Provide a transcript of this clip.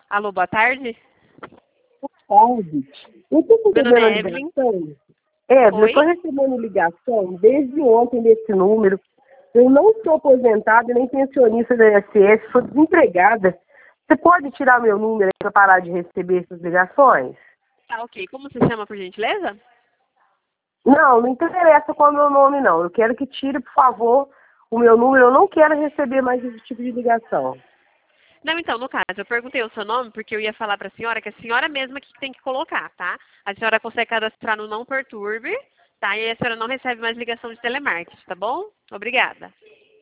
Alô, boa tarde. Tarde. Eu estou Meu recebendo nome a é Evelyn. ligação. Eu Oi? estou recebendo ligação desde ontem desse número. Eu não sou aposentada nem pensionista da INSS, sou desempregada. Você pode tirar meu número para parar de receber essas ligações? Tá, ok. Como se chama, por gentileza? Não, não interessa qual é o meu nome, não. Eu quero que tire, por favor, o meu número. Eu não quero receber mais esse tipo de ligação. Não, então, no caso, eu perguntei o seu nome porque eu ia falar para a senhora que a senhora mesma que tem que colocar, tá? A senhora consegue cadastrar no Não Perturbe, tá? E aí a senhora não recebe mais ligação de telemarketing, tá bom? Obrigada.